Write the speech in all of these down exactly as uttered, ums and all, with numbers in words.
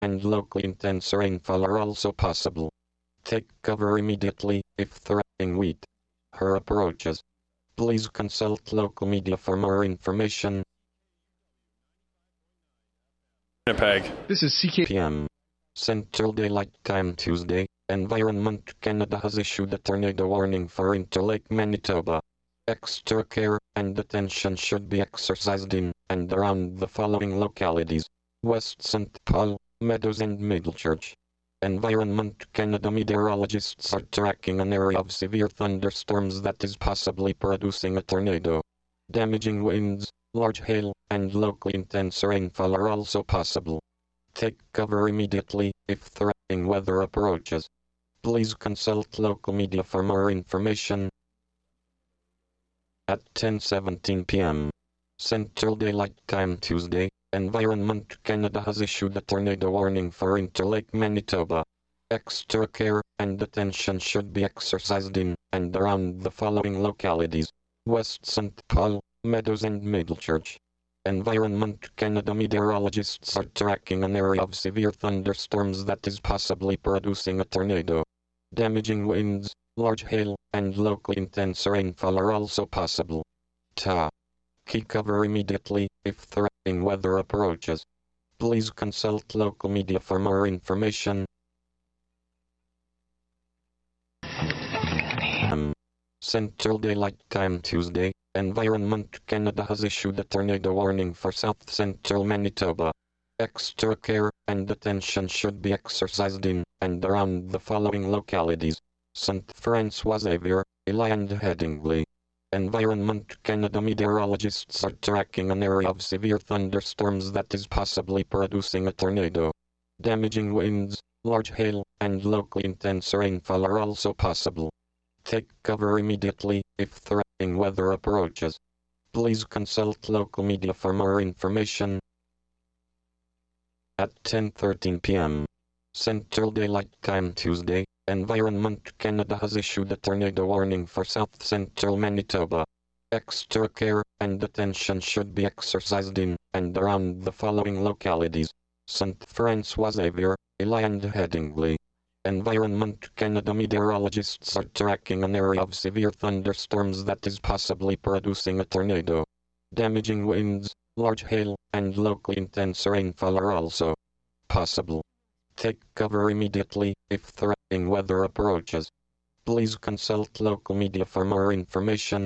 and locally intense rainfall are also possible. Take cover immediately if threatening wheat. Her approaches. Please consult local media for more information. Winnipeg. This is C K P M. Central Daylight Time Tuesday. Environment Canada has issued a tornado warning for Interlake, Manitoba. Extra care and attention should be exercised in and around the following localities: West Saint Paul, Meadows and Middlechurch. Environment Canada meteorologists are tracking an area of severe thunderstorms that is possibly producing a tornado. Damaging winds, large hail, and locally intense rainfall are also possible. Take cover immediately if threatening weather approaches. Please consult local media for more information. At ten seventeen p m Central Daylight Time Tuesday, Environment Canada has issued a tornado warning for Interlake, Manitoba. Extra care and attention should be exercised in and around the following localities: West Saint Paul, Meadows and Middlechurch. Environment Canada meteorologists are tracking an area of severe thunderstorms that is possibly producing a tornado. Damaging winds, large hail, and locally intense rainfall are also possible. Ta. Key cover immediately if threatening weather approaches. Please consult local media for more information. Um, Central Daylight Time Tuesday, Environment Canada has issued a tornado warning for South Central Manitoba. Extra care and attention should be exercised in and around the following localities: Saint Francois Xavier, Ely and Headingley. Environment Canada meteorologists are tracking an area of severe thunderstorms that is possibly producing a tornado. Damaging winds, large hail, and locally intense rainfall are also possible. Take cover immediately if threatening weather approaches. Please consult local media for more information. At ten thirteen p m Central Daylight Time Tuesday, Environment Canada has issued a tornado warning for South Central Manitoba. Extra care and attention should be exercised in and around the following localities: Saint Francois Xavier, Ely and Headingley. Environment Canada meteorologists are tracking an area of severe thunderstorms that is possibly producing a tornado. Damaging winds, large hail, and locally intense rainfall are also possible. Take cover immediately if threatening weather approaches. Please consult local media for more information.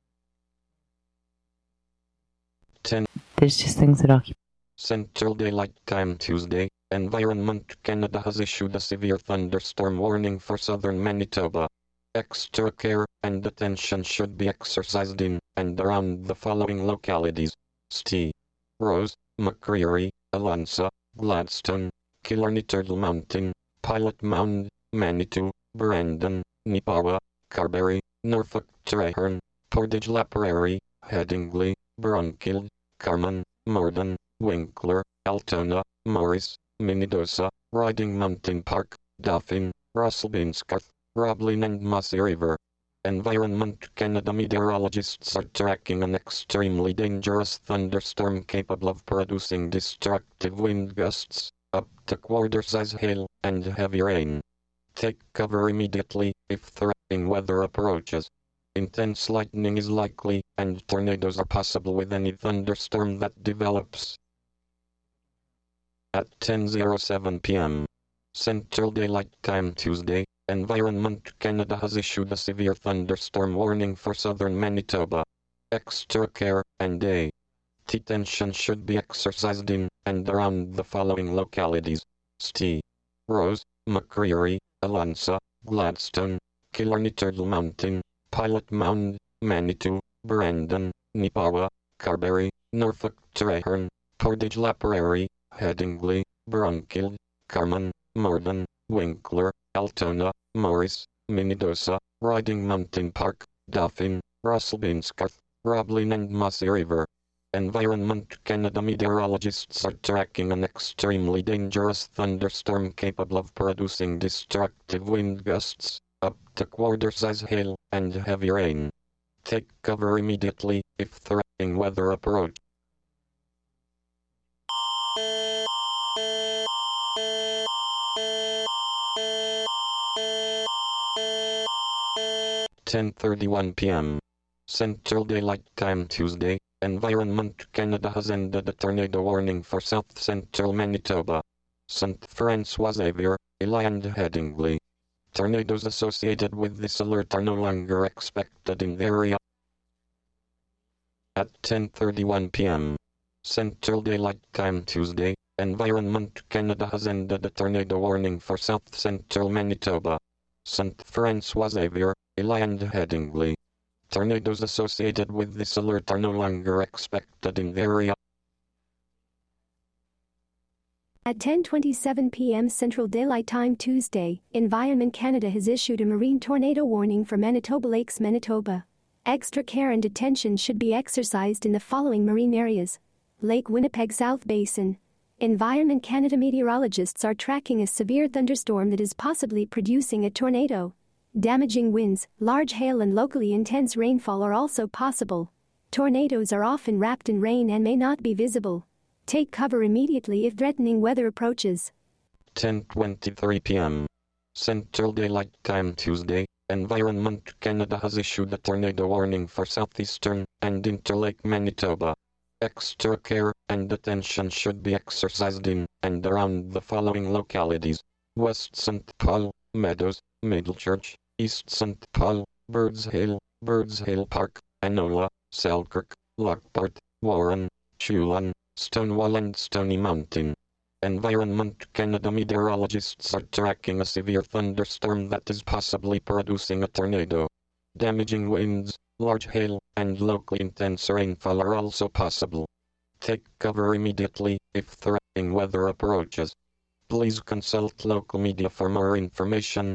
ten. There's just things that occupy. Central Daylight Time Tuesday, Environment Canada has issued a severe thunderstorm warning for southern Manitoba. Extra care and attention should be exercised in and around the following localities: Ste. Rose, McCreary, Alonsa, Gladstone, Killarney Turtle Mountain, Pilot Mound, Manitou, Brandon, Neepawa, Carberry, Norfolk Treherne, Portage La Prairie, Headingley, Brunkild, Carman, Morden, Winkler, Altona, Morris, Minnedosa, Riding Mountain Park, Dauphin, Russell-Binscarth, Roblin and Mossy River. Environment Canada meteorologists are tracking an extremely dangerous thunderstorm capable of producing destructive wind gusts, up to quarter-size hail, and heavy rain. Take cover immediately if threatening weather approaches. Intense lightning is likely, and tornadoes are possible with any thunderstorm that develops. At ten oh seven p m Central Daylight Time Tuesday, Environment Canada has issued a severe thunderstorm warning for southern Manitoba. Extra care and attention should be exercised in and around the following localities: Ste. Rose, McCreary, Alonsa, Gladstone, Killarney Turtle Mountain, Pilot Mound, Manitou, Brandon, Neepawa, Carberry, Norfolk Treherne, Portage La Prairie, Headingley, Brunkild, Carman, Morden, Winkler, Altona, Morris, Minnedosa, Riding Mountain Park, Dauphin, Russell-Binscarth, Roblin and Mossy River. Environment Canada meteorologists are tracking an extremely dangerous thunderstorm capable of producing destructive wind gusts, up to quarter-size hail, and heavy rain. Take cover immediately if threatening weather approach. ten thirty-one p m Central Daylight Time Tuesday, Environment Canada has ended a tornado warning for south central Manitoba. Saint Francois Xavier, Ely and Headingley. Tornadoes associated with this alert are no longer expected in the area. At ten thirty-one p m Central Daylight Time Tuesday, Environment Canada has ended a tornado warning for south central Manitoba. Saint Francois Xavier, Ely and Headingley. Tornadoes associated with this alert are no longer expected in the area. At ten twenty-seven p m Central Daylight Time Tuesday, Environment Canada has issued a marine tornado warning for Manitoba Lakes, Manitoba. Extra care and attention should be exercised in the following marine areas. Lake Winnipeg South Basin. Environment Canada meteorologists are tracking a severe thunderstorm that is possibly producing a tornado. Damaging winds, large hail and locally intense rainfall are also possible. Tornadoes are often wrapped in rain and may not be visible. Take cover immediately if threatening weather approaches. ten twenty-three p m Central Daylight Time Tuesday, Environment Canada has issued a tornado warning for southeastern and Interlake Manitoba. Extra care and attention should be exercised in and around the following localities: West Saint Paul, Meadows, Middlechurch, East Saint Paul, Birds Hill, Birds Hill Park, Anola, Selkirk, Lockport, Warren, Chulin, Stonewall and Stony Mountain. Environment Canada meteorologists are tracking a severe thunderstorm that is possibly producing a tornado. Damaging winds, large hail, and locally intense rainfall are also possible. Take cover immediately if threatening weather approaches. Please consult local media for more information.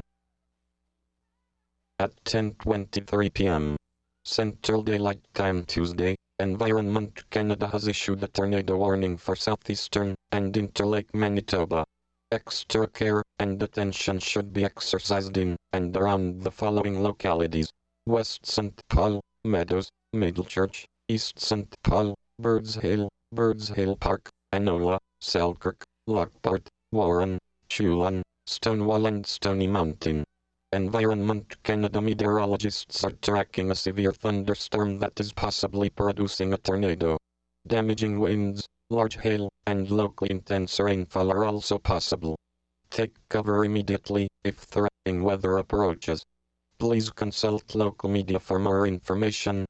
At ten twenty-three p m Central Daylight Time Tuesday, Environment Canada has issued a tornado warning for southeastern and Interlake Manitoba. Extra care and attention should be exercised in and around the following localities: West Saint Paul, Meadows, Middlechurch, East Saint Paul, Birds Hill, Birds Hill Park, Anola, Selkirk, Lockport, Warren, Chulin, Stonewall and Stony Mountain. Environment Canada meteorologists are tracking a severe thunderstorm that is possibly producing a tornado. Damaging winds, large hail, and locally intense rainfall are also possible. Take cover immediately if threatening weather approaches. Please consult local media for more information.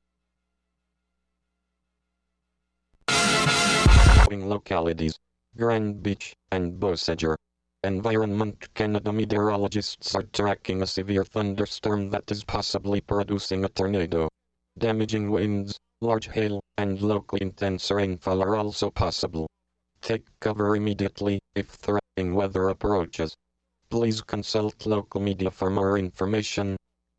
Localities: Grand Beach and Beausejour. Environment Canada meteorologists are tracking a severe thunderstorm that is possibly producing a tornado. Damaging winds, large hail, and locally intense rainfall are also possible. Take cover immediately if threatening weather approaches. Please consult local media for more information.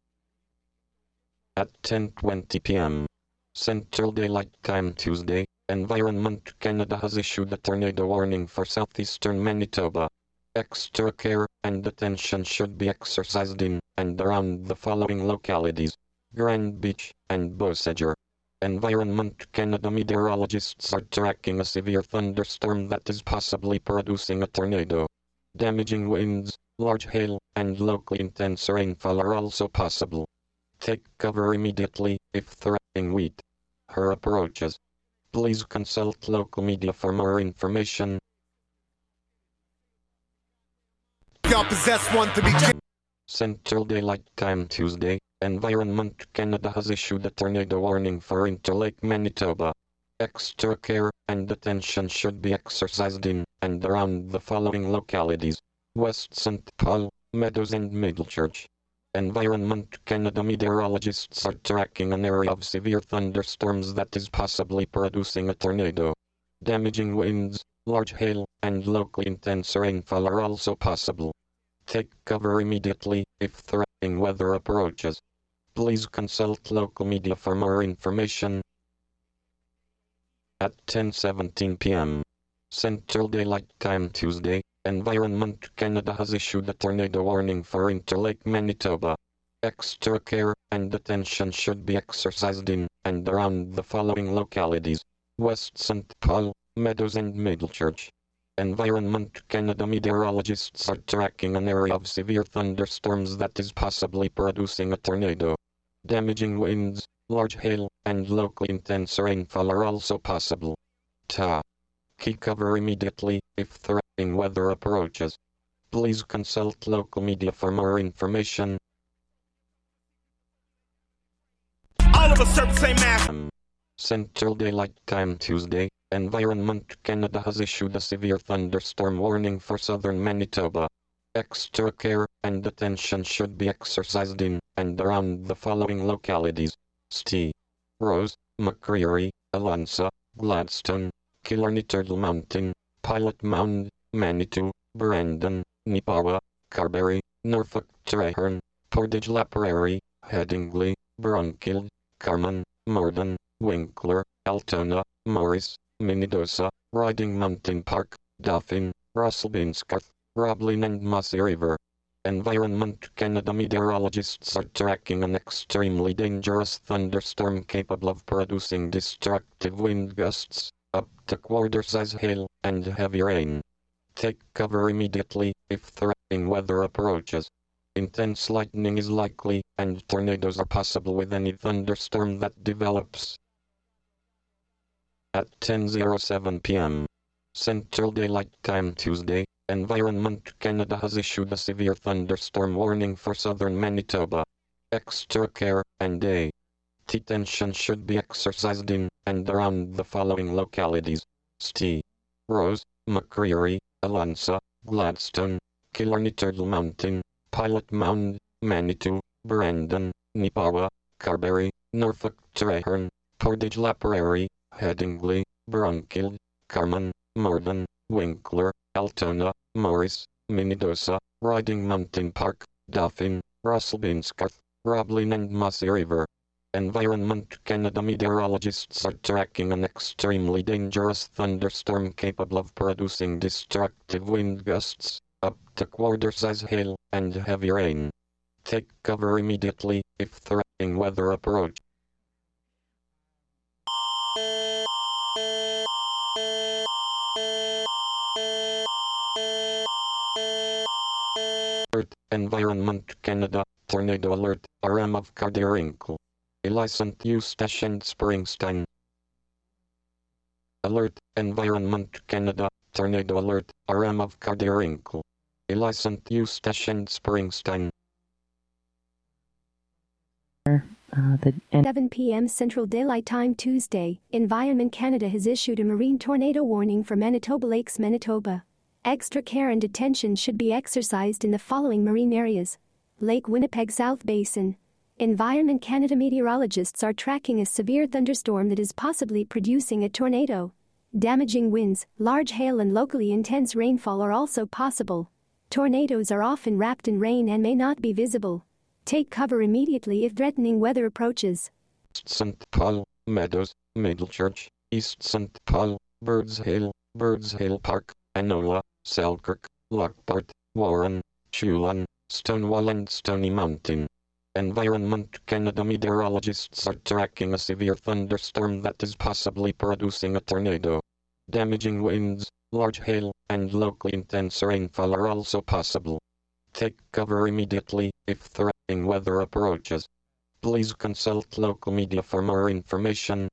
At ten twenty p m Central Daylight Time Tuesday, Environment Canada has issued a tornado warning for southeastern Manitoba. Extra care and attention should be exercised in and around the following localities: Grand Beach and Beausejour. Environment Canada meteorologists are tracking a severe thunderstorm that is possibly producing a tornado. Damaging winds, large hail, and locally intense rainfall are also possible. Take cover immediately if threatening weather approaches. Please consult local media for more information. Y'all possess one to be. Central Daylight Time Tuesday, Environment Canada has issued a tornado warning for Interlake Manitoba. Extra care and attention should be exercised in and around the following localities: West Saint Paul, Meadows and Middlechurch. Environment Canada meteorologists are tracking an area of severe thunderstorms that is possibly producing a tornado. Damaging winds, large hail, and locally intense rainfall are also possible. Take cover immediately if threatening weather approaches. Please consult local media for more information. At ten seventeen p m Central Daylight Time Tuesday, Environment Canada has issued a tornado warning for Interlake Manitoba. Extra care and attention should be exercised in and around the following localities: West Saint Paul, Meadows and Middlechurch. Environment Canada meteorologists are tracking an area of severe thunderstorms that is possibly producing a tornado. Damaging winds, large hail, and locally intense rainfall are also possible. Ta. Key cover immediately if threatening weather approaches. Please consult local media for more information. All of us serve the same master. Um, Central Daylight Time Tuesday, Environment Canada has issued a severe thunderstorm warning for southern Manitoba. Extra care and attention should be exercised in and around the following localities: Ste. Rose, McCreary, Alansa, Gladstone, Killarney Turtle Mountain, Pilot Mound, Manitou, Brandon, Neepawa, Carberry, Norfolk Treherne, Portage La Prairie, Headingley, Brunkild, Carman, Morden, Winkler, Altona, Morris, Minnedosa, Riding Mountain Park, Dauphin, Russell-Binscarth, Roblin and Mossy River. Environment Canada meteorologists are tracking an extremely dangerous thunderstorm capable of producing destructive wind gusts, up to quarter-size hail, and heavy rain. Take cover immediately if threatening weather approaches. Intense lightning is likely, and tornadoes are possible with any thunderstorm that develops. At ten oh seven p m Central Daylight Time Tuesday, Environment Canada has issued a severe thunderstorm warning for southern Manitoba. Extra care and attention should be exercised in and around the following localities: Ste. Rose, McCreary, Alansa, Gladstone, Killarney Turtle Mountain, Pilot Mound, Manitou, Brandon, Neepawa, Carberry, Norfolk Treherne, Portage La Prairie, Headingley, Brunkild, Carman, Morden, Winkler, Altona, Morris, Minnedosa, Riding Mountain Park, Dauphin, Russell-Binscarth, Roblin and Mossy River. Environment Canada meteorologists are tracking an extremely dangerous thunderstorm capable of producing destructive wind gusts, up to quarter-size hail, and heavy rain. Take cover immediately if threatening weather approach. Alert, Environment Canada, Tornado Alert, R M of Cardierinkle. Elisant Eustache and Springsteen. Alert, Environment Canada, Tornado Alert, R M of Cardierinkle. Elisant Eustache and Springsteen. Uh, the seven p m Central Daylight Time Tuesday, Environment Canada has issued a marine tornado warning for Manitoba Lakes, Manitoba. Extra care and attention should be exercised in the following marine areas: Lake Winnipeg South Basin. Environment Canada meteorologists are tracking a severe thunderstorm that is possibly producing a tornado. Damaging winds, large hail and locally intense rainfall are also possible. Tornadoes are often wrapped in rain and may not be visible. Take cover immediately if threatening weather approaches. Saint Paul, Meadows, Middlechurch, East Saint Paul, Birds Hill, Birds Hill Park, Enola, Selkirk, Lockport, Warren, Chulin, Stonewall and Stony Mountain. Environment Canada meteorologists are tracking a severe thunderstorm that is possibly producing a tornado. Damaging winds, large hail, and locally intense rainfall are also possible. Take cover immediately if threatening weather approaches. Please consult local media for more information.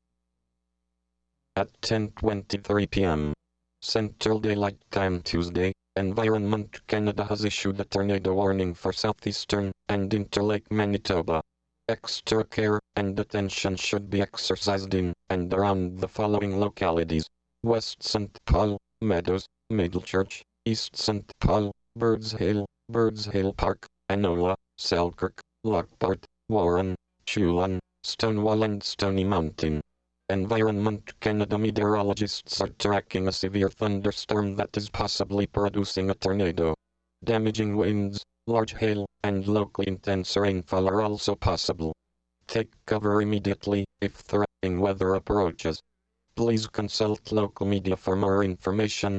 At ten twenty-three p m Central Daylight Time Tuesday, Environment Canada has issued a tornado warning for southeastern and interlake Manitoba. Extra care and attention should be exercised in and around the following localities: West Saint Paul, Meadows, Middlechurch, East Saint Paul, Birds Hill, Birds Hill Park, Enola, Selkirk, Lockport, Warren, Chulin, Stonewall and Stony Mountain. Environment Canada meteorologists are tracking a severe thunderstorm that is possibly producing a tornado. Damaging winds, large hail, and locally intense rainfall are also possible. Take cover immediately if threatening weather approaches. Please consult local media for more information.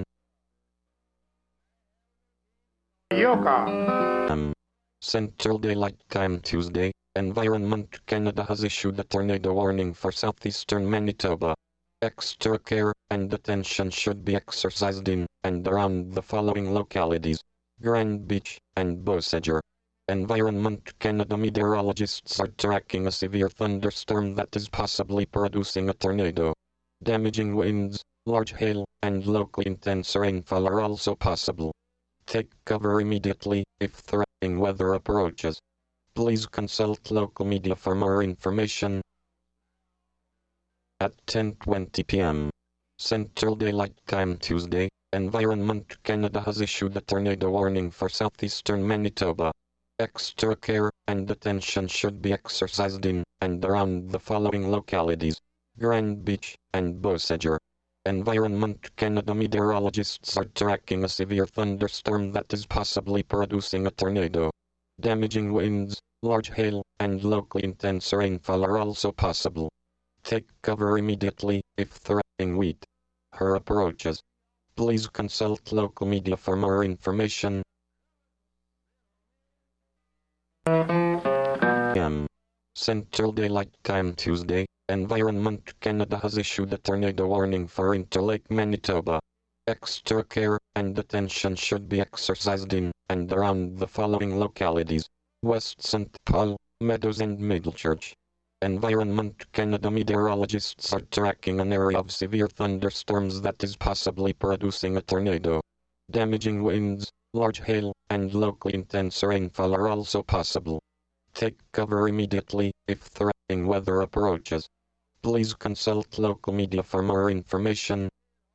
Yoka. Um, Central Daylight Time Tuesday, Environment Canada has issued a tornado warning for southeastern Manitoba. Extra care and attention should be exercised in and around the following localities: Grand Beach and Beausejour. Environment Canada meteorologists are tracking a severe thunderstorm that is possibly producing a tornado. Damaging winds, large hail, and locally intense rainfall are also possible. Take cover immediately if threatening weather approaches. Please consult local media for more information. At ten twenty p m Central Daylight Time Tuesday, Environment Canada has issued a tornado warning for southeastern Manitoba. Extra care and attention should be exercised in and around the following localities: Grand Beach and Beausejour. Environment Canada meteorologists are tracking a severe thunderstorm that is possibly producing a tornado. Damaging winds, large hail, and locally intense rainfall are also possible. Take cover immediately if threatening wheat her approaches. Please consult local media for more information. M. Central Daylight Time Tuesday, Environment Canada has issued a tornado warning for Interlake, Manitoba. Extra care and attention should be exercised in and around the following localities: West Saint Paul, Meadows and Middlechurch. Environment Canada meteorologists are tracking an area of severe thunderstorms that is possibly producing a tornado. Damaging winds, large hail, and locally intense rainfall are also possible. Take cover immediately if threatening weather approaches. Please consult local media for more information.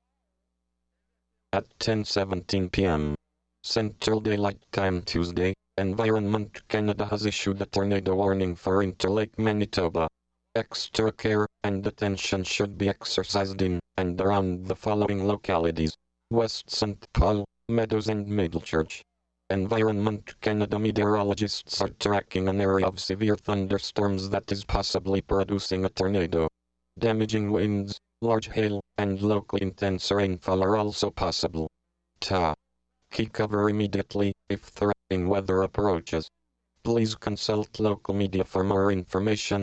At ten seventeen p m Central Daylight Time Tuesday, Environment Canada has issued a tornado warning for Interlake, Manitoba. Extra care and attention should be exercised in and around the following localities: West Saint Paul, Meadows and Middlechurch. Environment Canada meteorologists are tracking an area of severe thunderstorms that is possibly producing a tornado. Damaging winds, large hail, and locally intense rainfall are also possible. Ta. Key cover immediately if threatening weather approaches. Please consult local media for more information.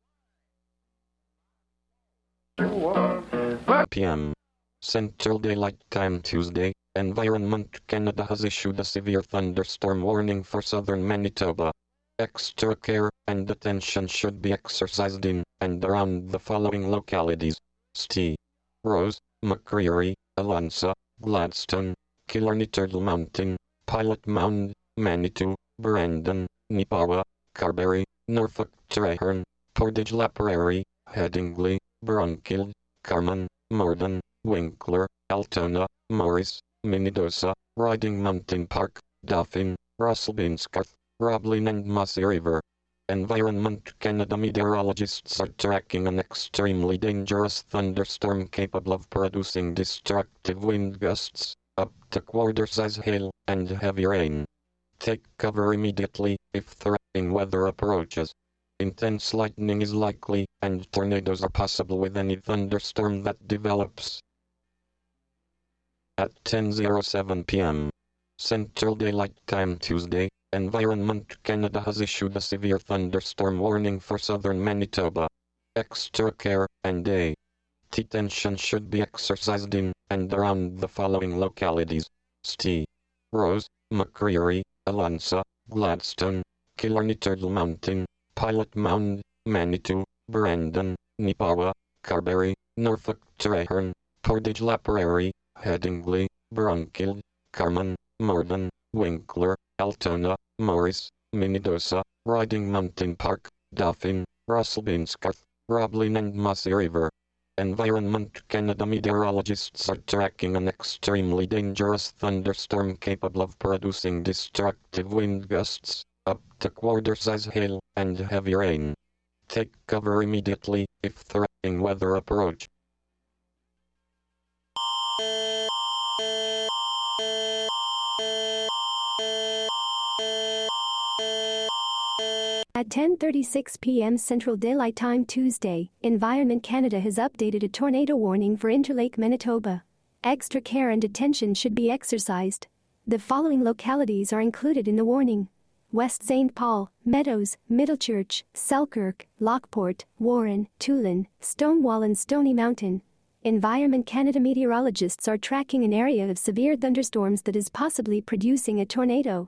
p m Central Daylight Time Tuesday, Environment Canada has issued a severe thunderstorm warning for southern Manitoba. Extra care and attention should be exercised in and around the following localities: Ste. Rose, McCreary, Alonsa, Gladstone, Killarney Turtle Mountain, Pilot Mound, Manitou, Brandon, Neepawa, Carberry, Norfolk Treherne, Portage La Prairie, Headingley, Brunkild, Carman, Morden, Winkler, Altona, Morris, Minnedosa, Riding Mountain Park, Dauphin, Russell-Binscarth, Roblin and Mossy River. Environment Canada meteorologists are tracking an extremely dangerous thunderstorm capable of producing destructive wind gusts, up to quarter-size hail, and heavy rain. Take cover immediately if threatening weather approaches. Intense lightning is likely, and tornadoes are possible with any thunderstorm that develops. At ten oh seven p m Central Daylight Time Tuesday, Environment Canada has issued a severe thunderstorm warning for southern Manitoba. Extra care and attention should be exercised in and around the following localities: Ste. Rose, McCreary, Alonsa, Gladstone, Killarney Turtle Mountain, Pilot Mound, Manitou, Brandon, Neepawa, Carberry, Norfolk Treherne, Portage La Prairie, Headingley, Brunkild, Carman, Morden, Winkler, Altona, Morris, Minnedosa, Riding Mountain Park, Dauphin, Russell-Binscarth, Roblin and Mossy River. Environment Canada meteorologists are tracking an extremely dangerous thunderstorm capable of producing destructive wind gusts, up to quarter-size hail, and heavy rain. Take cover immediately if threatening weather approach. At ten thirty-six p m Central Daylight Time Tuesday, Environment Canada has updated a tornado warning for Interlake, Manitoba. Extra care and attention should be exercised. The following localities are included in the warning: West Saint Paul, Meadows, Middlechurch, Selkirk, Lockport, Warren, Tulin, Stonewall and Stony Mountain. Environment Canada meteorologists are tracking an area of severe thunderstorms that is possibly producing a tornado.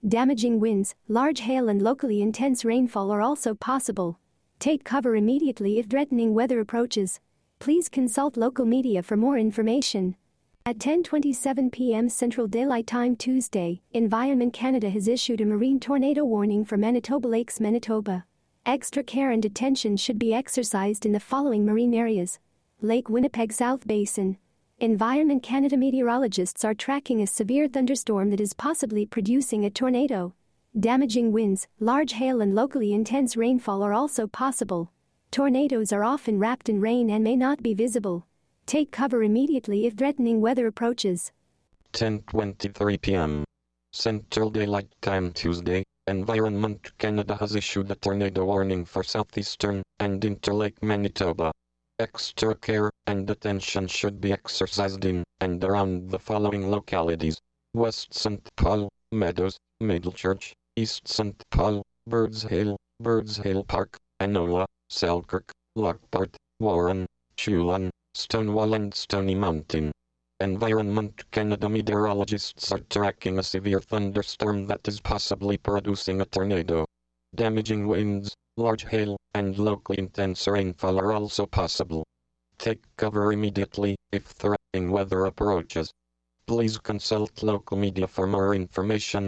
Damaging winds, large hail and locally intense rainfall are also possible. Take cover immediately if threatening weather approaches. Please consult local media for more information. At ten twenty-seven p m Central Daylight Time Tuesday, Environment Canada has issued a marine tornado warning for Manitoba Lakes, Manitoba. Extra care and attention should be exercised in the following marine areas. Lake Winnipeg South Basin. Environment Canada meteorologists are tracking a severe thunderstorm that is possibly producing a tornado. Damaging winds, large hail and locally intense rainfall are also possible. Tornadoes are often wrapped in rain and may not be visible. Take cover immediately if threatening weather approaches. ten twenty-three p m Central Daylight Time Tuesday, Environment Canada has issued a tornado warning for southeastern and interlake Manitoba. Extra care and attention should be exercised in and around the following localities: West Saint Paul, Meadows, Middlechurch, East Saint Paul, Birds Hill, Birds Hill Park, Enola, Selkirk, Lockport, Warren, Chulin, Stonewall and Stony Mountain. Environment Canada meteorologists are tracking a severe thunderstorm that is possibly producing a tornado. Damaging winds, large hail, and locally intense rainfall are also possible. Take cover immediately if threatening weather approaches. Please consult local media for more information.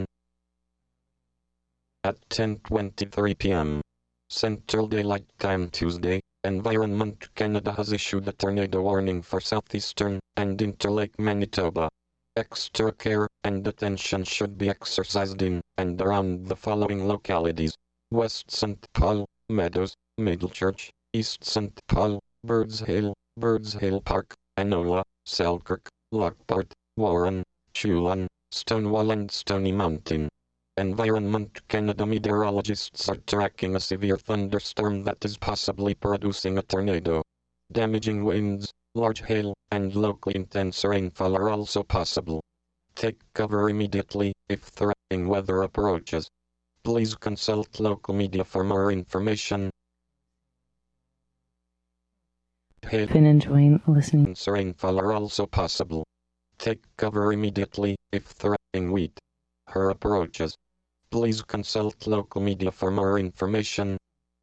At ten twenty-three p m Central Daylight Time Tuesday, Environment Canada has issued a tornado warning for southeastern and interlake Manitoba. Extra care and attention should be exercised in and around the following localities: West Saint Paul, Meadows, Middlechurch, East Saint Paul, Birds Hill, Birds Hill Park, Enola, Selkirk, Lockport, Warren, Chulin, Stonewall and Stony Mountain. Environment Canada meteorologists are tracking a severe thunderstorm that is possibly producing a tornado. Damaging winds, large hail, and locally intense rainfall are also possible. Take cover immediately if threatening weather approaches. Please consult local media for more information. Hail Been enjoying listening. and rainfall are also possible. Take cover immediately if threatening wheat her approaches. Please consult local media for more information.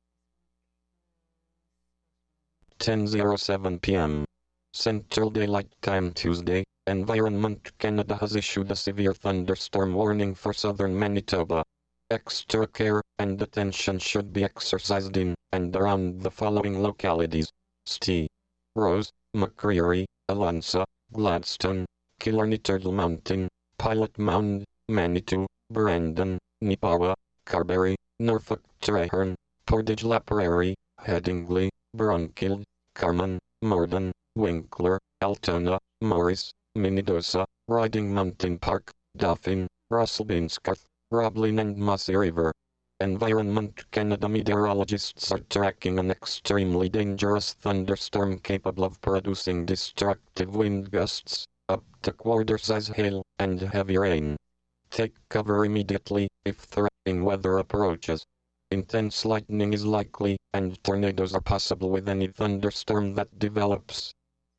ten oh seven p m Central Daylight Time Tuesday, Environment Canada has issued a severe thunderstorm warning for southern Manitoba. Extra care and attention should be exercised in and around the following localities: Stee, Rose, McCreary, Alansa, Gladstone, Killarney Turtle Mountain, Pilot Mound, Manitou, Brandon, Neepawa, Carberry, Norfolk Treherne, Portage La Prairie, Headingley, Brunkild, Carman, Morden, Winkler, Altona, Morris, Minnedosa, Riding Mountain Park, Dauphin, Russell-Binscarth, Roblin and Mossy River. Environment Canada meteorologists are tracking an extremely dangerous thunderstorm capable of producing destructive wind gusts, up to quarter-size hail, and heavy rain. Take cover immediately if threatening weather approaches. Intense lightning is likely, and tornadoes are possible with any thunderstorm that develops.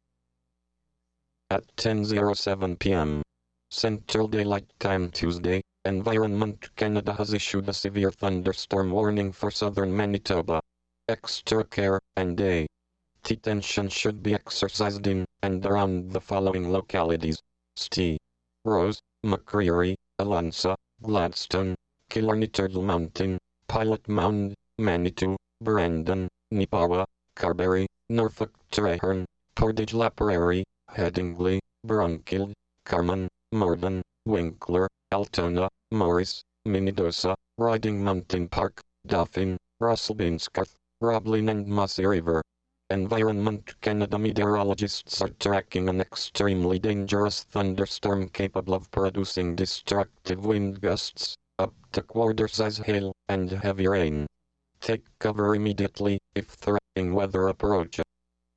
At ten oh seven p m Central Daylight Time Tuesday, Environment Canada has issued a severe thunderstorm warning for southern Manitoba. Extra care and attention should be exercised in and around the following localities: Stee, Rose, McCreary, Alansa, Gladstone, Killarney Turtle Mountain, Pilot Mound, Manitou, Brandon, Neepawa, Carberry, Norfolk Treherne, Portage La Prairie, Headingley, Brunkild, Carman, Morden, Winkler, Altona, Morris, Minnedosa, Riding Mountain Park, Dauphin, Russell-Binscarth, Roblin and Mossy River. Environment Canada meteorologists are tracking an extremely dangerous thunderstorm capable of producing destructive wind gusts, up to quarter-size hail, and heavy rain. Take cover immediately if threatening weather approaches.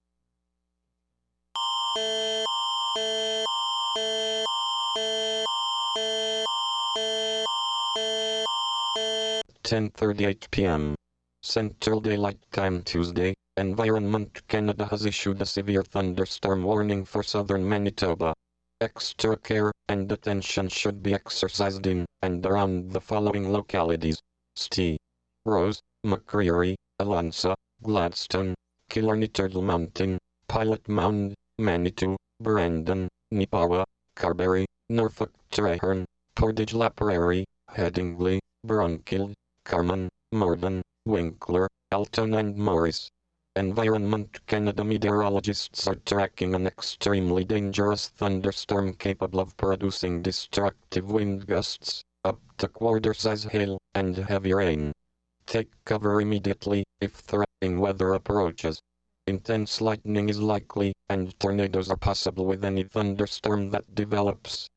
ten thirty-eight p m Central Daylight Time Tuesday, Environment Canada has issued a severe thunderstorm warning for southern Manitoba. Extra care and attention should be exercised in and around the following localities: St. Rose, McCreary, Alansa, Gladstone, Killarney Turtle Mountain, Pilot Mound, Manitou, Brandon, Neepawa, Carberry, Norfolk Treherne, Portage La Prairie, Headingley, Brunkild, Carman, Morden, Winkler, Alton and Morris. Environment Canada meteorologists are tracking an extremely dangerous thunderstorm capable of producing destructive wind gusts, up to quarter-size hail, and heavy rain. Take cover immediately if threatening weather approaches. Intense lightning is likely, and tornadoes are possible with any thunderstorm that develops.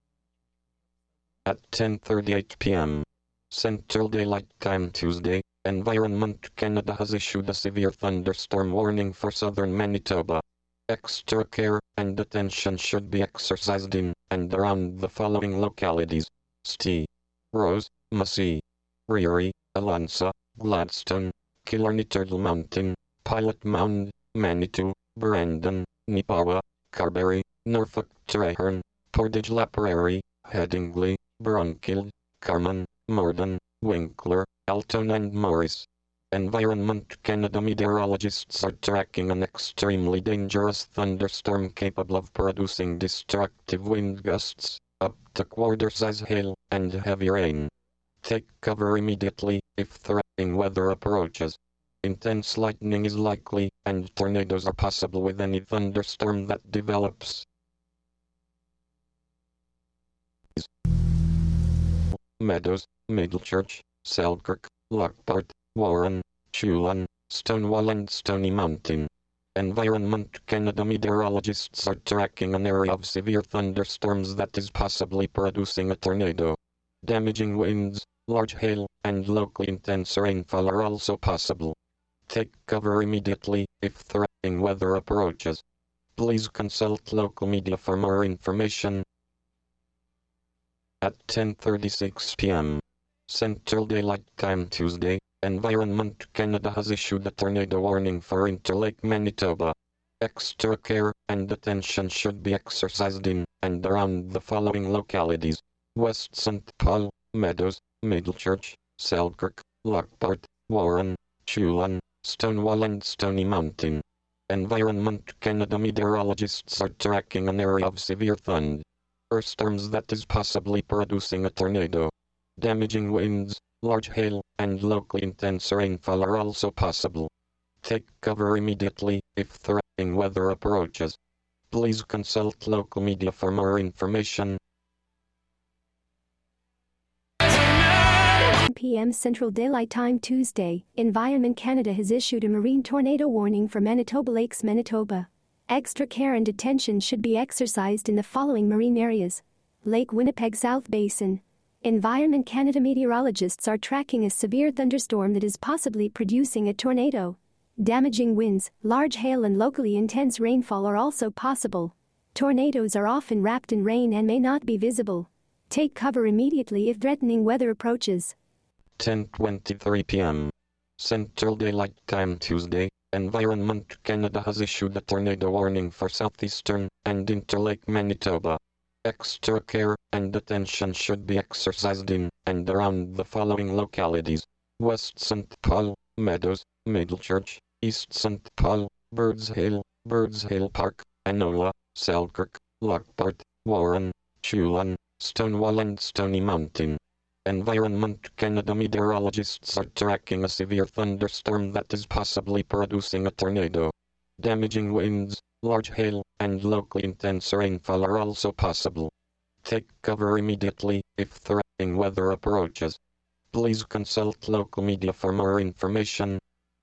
At ten thirty-eight p m Central Daylight Time Tuesday, Environment Canada has issued a severe thunderstorm warning for southern Manitoba. Extra care and attention should be exercised in and around the following localities: St. Rose, Massey, Ririe, Alansa, Gladstone, Killarney Turtle Mountain, Pilot Mound, Manitou, Brandon, Neepawa, Carberry, Norfolk Treherne, Portage La Prairie, Headingley, Brunkild, Carman, Morden, Winkler, Alton and Morris. Environment Canada meteorologists are tracking an extremely dangerous thunderstorm capable of producing destructive wind gusts, up to quarter-size hail, and heavy rain. Take cover immediately if threatening weather approaches. Intense lightning is likely, and tornadoes are possible with any thunderstorm that develops. Meadows, Middlechurch, Selkirk, Lockport, Warren, Chulin, Stonewall and Stony Mountain. Environment Canada meteorologists are tracking an area of severe thunderstorms that is possibly producing a tornado. Damaging winds, large hail, and locally intense rainfall are also possible. Take cover immediately if threatening weather approaches. Please consult local media for more information. At ten thirty-six p m Central Daylight Time Tuesday, Environment Canada has issued a tornado warning for Interlake, Manitoba. Extra care and attention should be exercised in and around the following localities: West Saint Paul, Meadows, Middlechurch, Selkirk, Lockport, Warren, Chulin, Stonewall and Stony Mountain. Environment Canada meteorologists are tracking an area of severe thunderstorms that is possibly producing a tornado. Damaging winds, large hail, and locally intense rainfall are also possible. Take cover immediately if threatening weather approaches. Please consult local media for more information. one p m Central Daylight Time Tuesday, Environment Canada has issued a marine tornado warning for Manitoba Lakes, Manitoba. Extra care and attention should be exercised in the following marine areas: Lake Winnipeg South Basin. Environment Canada meteorologists are tracking a severe thunderstorm that is possibly producing a tornado. Damaging winds, large hail and locally intense rainfall are also possible. Tornadoes are often wrapped in rain and may not be visible. Take cover immediately if threatening weather approaches. ten twenty-three p m Central Daylight Time Tuesday, Environment Canada has issued a tornado warning for southeastern and Interlake, Manitoba. Extra care and attention should be exercised in and around the following localities: West Saint Paul, Meadows, Middlechurch, East Saint Paul, Birds Hill, Birds Hill Park, Anola, Selkirk, Lockport, Warren, Chulin, Stonewall and Stony Mountain. Environment Canada meteorologists are tracking a severe thunderstorm that is possibly producing a tornado. Damaging winds, large hail, and locally intense rainfall are also possible. Take cover immediately if threatening weather approaches. Please consult local media for more information.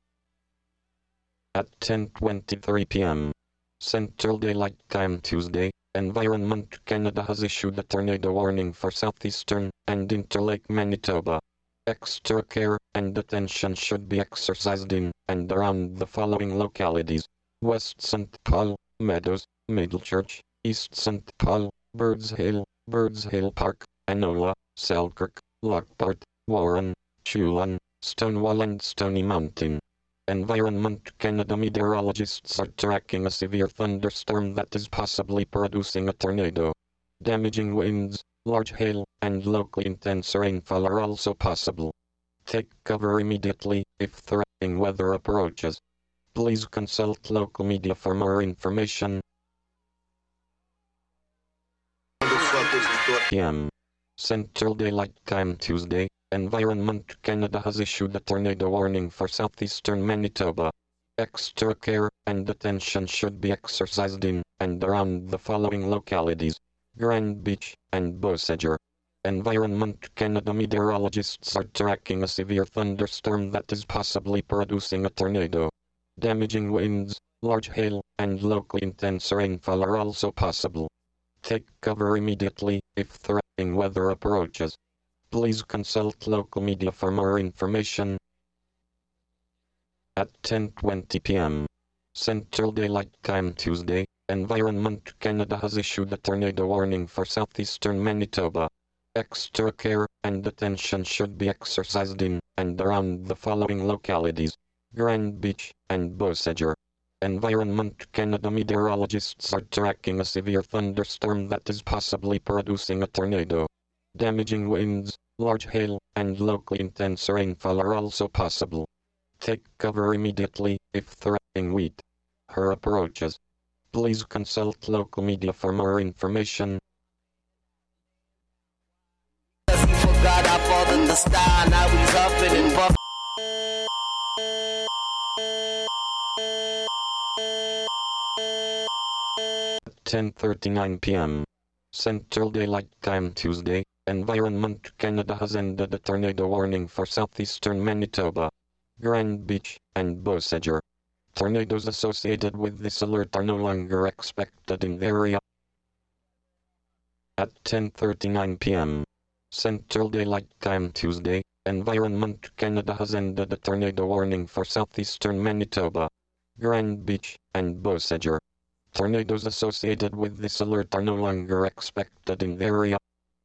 At ten twenty-three p m Central Daylight Time Tuesday, Environment Canada has issued a tornado warning for southeastern and Interlake, Manitoba. Extra care and attention should be exercised in and around the following localities: West Saint Paul, Meadows, Middlechurch, East Saint Paul, Birds Hill, Birds Hill Park, Anola, Selkirk, Lockport, Warren, Chulin, Stonewall and Stony Mountain. Environment Canada meteorologists are tracking a severe thunderstorm that is possibly producing a tornado. Damaging winds, large hail, and locally intense rainfall are also possible. Take cover immediately if threatening weather approaches. Please consult local media for more information. p m Central Daylight Time Tuesday, Environment Canada has issued a tornado warning for southeastern Manitoba. Extra care and attention should be exercised in and around the following localities: Grand Beach and Beausejour. Environment Canada meteorologists are tracking a severe thunderstorm that is possibly producing a tornado. Damaging winds, large hail, and locally intense rainfall are also possible. Take cover immediately if threatening weather approaches. Please consult local media for more information. At ten twenty p m Central Daylight Time Tuesday, Environment Canada has issued a tornado warning for southeastern Manitoba. Extra care and attention should be exercised in and around the following localities: Grand Beach and Beausejour. Environment Canada meteorologists are tracking a severe thunderstorm that is possibly producing a tornado. Damaging winds, large hail, and locally intense rainfall are also possible. Take cover immediately if threatening wheat her approaches. Please consult local media for more information. God, I fall in the sky, now he's up and in buff. ten thirty-nine p m Central Daylight Time Tuesday, Environment Canada has ended a tornado warning for southeastern Manitoba, Grand Beach, and Beausejour. Tornadoes associated with this alert are no longer expected in the area. At ten thirty-nine p m Central Daylight Time Tuesday, Environment Canada has ended a tornado warning for southeastern Manitoba, Grand Beach, and Beausejour. Tornadoes associated with this alert are no longer expected in the area.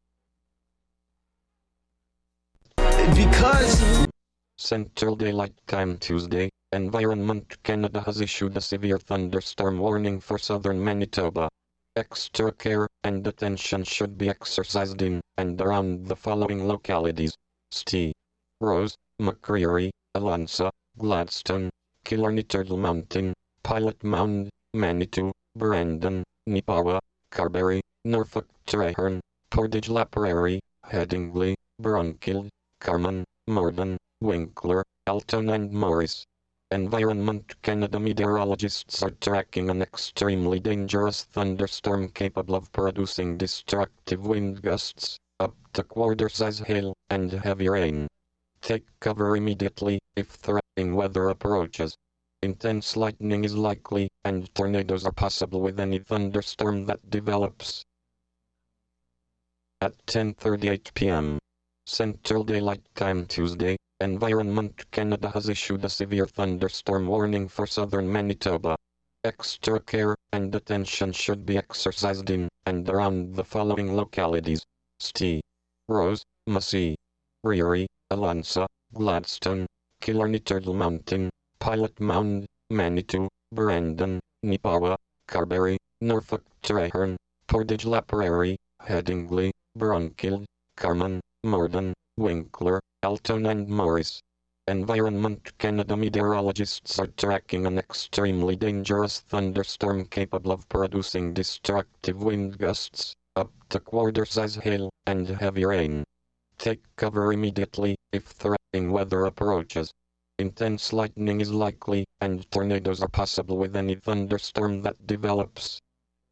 Because Central Daylight Time Tuesday, Environment Canada has issued a severe thunderstorm warning for southern Manitoba. Extra care and attention should be exercised in and around the following localities: Stee, Rose, McCreary, Alonsa, Gladstone, Killarney Turtle Mountain, Pilot Mound, Manitou, Brandon, Neepawa, Carberry, Norfolk Treherne, Portage La Prairie, Headingley, Brunkild, Carman, Morden, Winkler, Alton and Morris. Environment Canada meteorologists are tracking an extremely dangerous thunderstorm capable of producing destructive wind gusts, up to quarter-size hail, and heavy rain. Take cover immediately if threatening weather approaches. Intense lightning is likely, and tornadoes are possible with any thunderstorm that develops. At ten thirty-eight p m Central Daylight Time Tuesday, Environment Canada has issued a severe thunderstorm warning for southern Manitoba. Extra care and attention should be exercised in and around the following localities: Stee, Rose, Massey, Ririe, Alonsa, Gladstone, Killarney Turtle Mountain, Pilot Mound, Manitou, Brandon, Neepawa, Carberry, Norfolk Treherne, Portage La Prairie, Headingley, Brunkild, Carman, Morden, Winkler, Alton and Morris. Environment Canada meteorologists are tracking an extremely dangerous thunderstorm capable of producing destructive wind gusts, up to quarter-size hail, and heavy rain. Take cover immediately if threatening weather approaches. Intense lightning is likely, and tornadoes are possible with any thunderstorm that develops.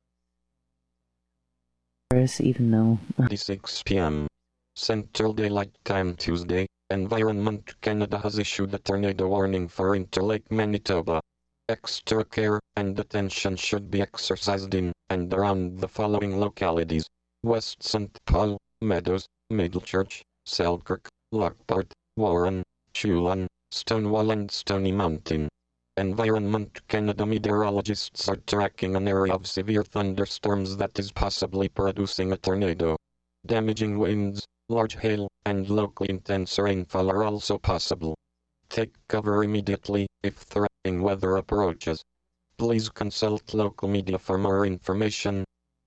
Even though six p m Central Daylight Time Tuesday, Environment Canada has issued a tornado warning for Interlake, Manitoba. Extra care and attention should be exercised in and around the following localities: West Saint Paul, Meadows, Middlechurch, Selkirk, Lockport, Warren, Chulin, Stonewall and Stony Mountain. Environment Canada meteorologists are tracking an area of severe thunderstorms that is possibly producing a tornado. Damaging winds, large hail, and locally intense rainfall are also possible. Take cover immediately if threatening weather approaches. Please consult local media for more information.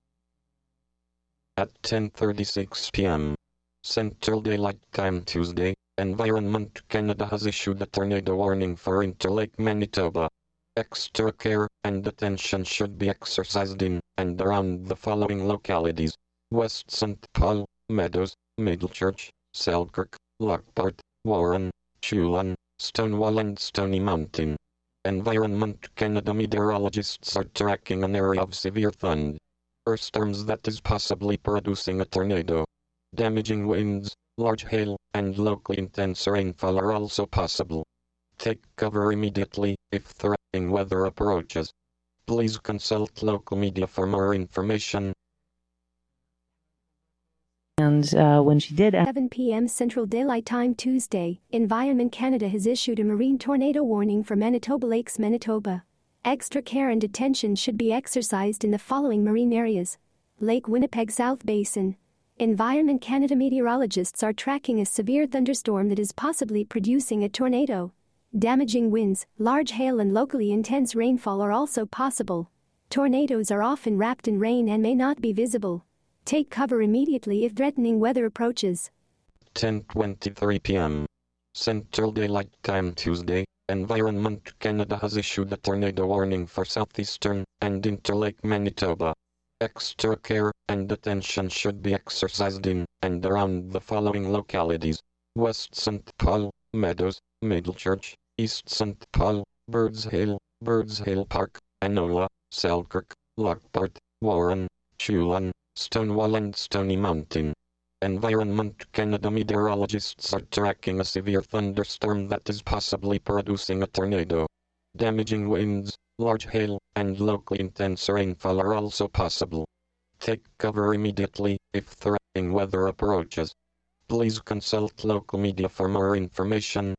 At ten thirty-six p m Central Daylight Time Tuesday, Environment Canada has issued a tornado warning for Interlake, Manitoba. Extra care and attention should be exercised in and around the following localities: West Saint Paul, Meadows, Middlechurch, Selkirk, Lockport, Warren, Chulin, Stonewall and Stony Mountain. Environment Canada meteorologists are tracking an area of severe thunderstorms that is possibly producing a tornado. Damaging winds, large hail, and locally intense rainfall are also possible. Take cover immediately if threatening weather approaches. Please consult local media for more information. And uh, when she did, seven p m Central Daylight Time Tuesday, Environment Canada has issued a marine tornado warning for Manitoba Lakes, Manitoba. Extra care and attention should be exercised in the following marine areas: Lake Winnipeg South Basin. Environment Canada meteorologists are tracking a severe thunderstorm that is possibly producing a tornado. Damaging winds, large hail and locally intense rainfall are also possible. Tornadoes are often wrapped in rain and may not be visible. Take cover immediately if threatening weather approaches. ten twenty-three p m Central Daylight Time Tuesday, Environment Canada has issued a tornado warning for southeastern and Interlake, Manitoba. Extra care and attention should be exercised in and around the following localities: West Saint Paul, Meadows, Middlechurch, East Saint Paul, Birds Hill, Birds Hill Park, Enola, Selkirk, Lockport, Warren, Chulin, Stonewall and Stony Mountain. Environment Canada meteorologists are tracking a severe thunderstorm that is possibly producing a tornado. Damaging winds, large hail, and locally intense rainfall are also possible. Take cover immediately if threatening weather approaches. Please consult local media for more information.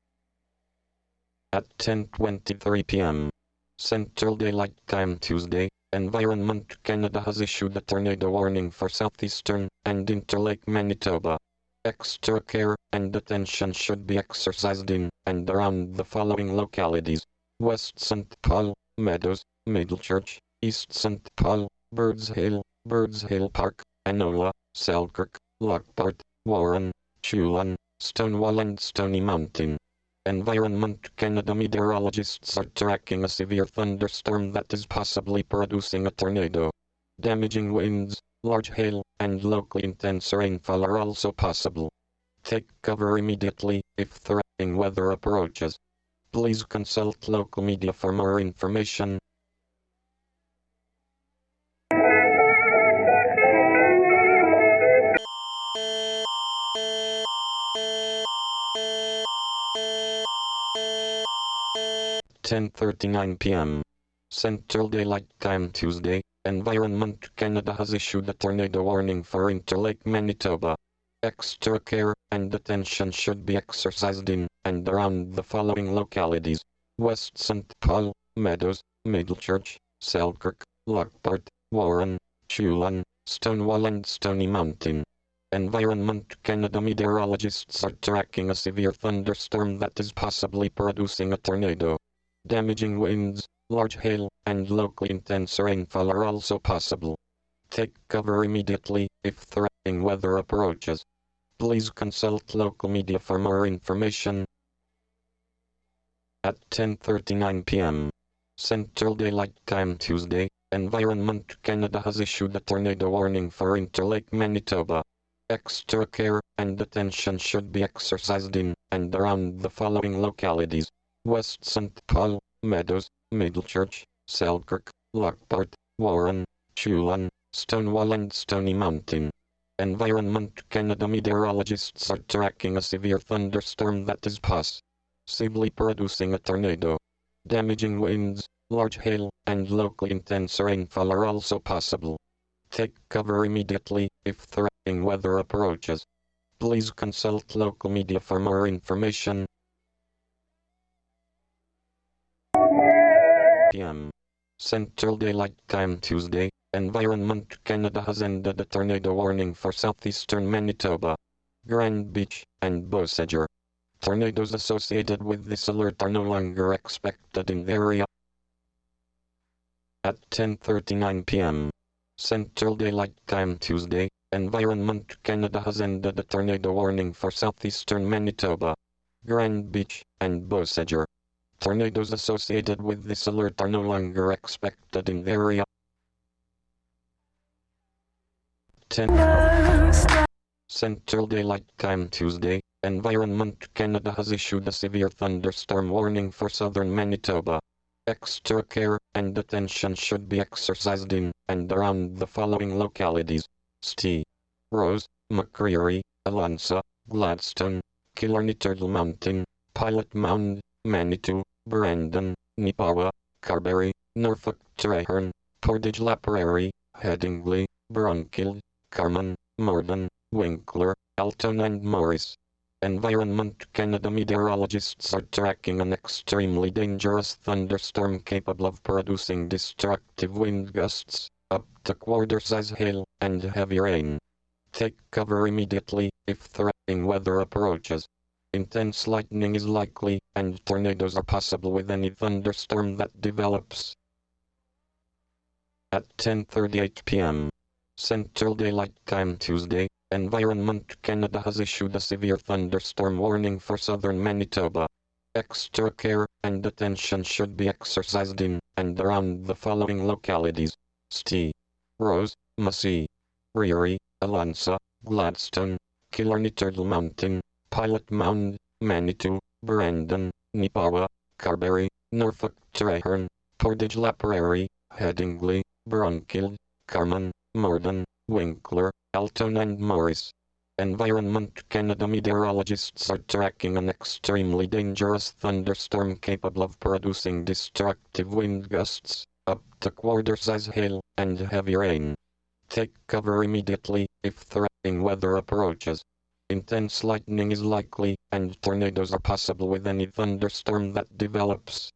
At ten twenty-three p m Central Daylight Time Tuesday, Environment Canada has issued a tornado warning for southeastern and Interlake, Manitoba. Extra care and attention should be exercised in and around the following localities: West Saint Paul, Meadows, Middlechurch, East Saint Paul, Birds Hill, Birds Hill Park, Enola, Selkirk, Lockport, Warren, Chulin, Stonewall and Stony Mountain. Environment Canada meteorologists are tracking a severe thunderstorm that is possibly producing a tornado. Damaging winds, large hail, and locally intense rainfall are also possible. Take cover immediately if threatening weather approaches. Please consult local media for more information. ten thirty-nine p m Central Daylight Time Tuesday, Environment Canada has issued a tornado warning for Interlake, Manitoba. Extra care and attention should be exercised in and around the following localities: West Saint Paul, Meadows, Middlechurch, Selkirk, Lockport, Warren, Chulin, Stonewall and Stony Mountain. Environment Canada meteorologists are tracking a severe thunderstorm that is possibly producing a tornado. Damaging winds, large hail, and locally intense rainfall are also possible. Take cover immediately if threatening weather approaches. Please consult local media for more information. At ten thirty-nine p m Central Daylight Time Tuesday, Environment Canada has issued a tornado warning for Interlake, Manitoba. Extra care and attention should be exercised in and around the following localities: West Saint Paul, Meadows, Middlechurch, Selkirk, Lockport, Warren, Chulin, Stonewall and Stony Mountain. Environment Canada meteorologists are tracking a severe thunderstorm that is possibly producing a tornado. Damaging winds, large hail, and locally intense rainfall are also possible. Take cover immediately if threatening weather approaches. Please consult local media for more information. p m Central Daylight Time Tuesday, Environment Canada has ended a tornado warning for southeastern Manitoba, Grand Beach, and Beausejour. Tornadoes associated with this alert are no longer expected in the area. At ten thirty-nine p m Central Daylight Time Tuesday, Environment Canada has ended a tornado warning for southeastern Manitoba, Grand Beach, and Beausejour. Tornadoes associated with this alert are no longer expected in the area. ten Central Daylight Time Tuesday, Environment Canada has issued a severe thunderstorm warning for southern Manitoba. Extra care and attention should be exercised in and around the following localities: Ste. Rose, McCreary, Alonsa, Gladstone, Killarney Turtle Mountain, Pilot Mound, Manitou, Brandon, Neepawa, Carberry, Norfolk Treherne, Portage La Prairie, Headingley, Brunkild, Carman, Morden, Winkler, Alton and Morris. Environment Canada meteorologists are tracking an extremely dangerous thunderstorm capable of producing destructive wind gusts, up to quarter-size hail, and heavy rain. Take cover immediately if threatening weather approaches. Intense lightning is likely, and tornadoes are possible with any thunderstorm that develops. At ten thirty-eight p m Central Daylight Time Tuesday, Environment Canada has issued a severe thunderstorm warning for southern Manitoba. Extra care and attention should be exercised in and around the following localities: Ste. Rose, Massey, Ririe, Alonsa, Gladstone, Killarney Turtle Mountain, Pilot Mound, Manitou, Brandon, Neepawa, Carberry, Norfolk Treherne, Portage La Prairie, Headingley, Brunkild, Carman, Morden, Winkler, Alton and Morris. Environment Canada meteorologists are tracking an extremely dangerous thunderstorm capable of producing destructive wind gusts, up to quarter-size hail, and heavy rain. Take cover immediately if threatening weather approaches. Intense lightning is likely, and tornadoes are possible with any thunderstorm that develops.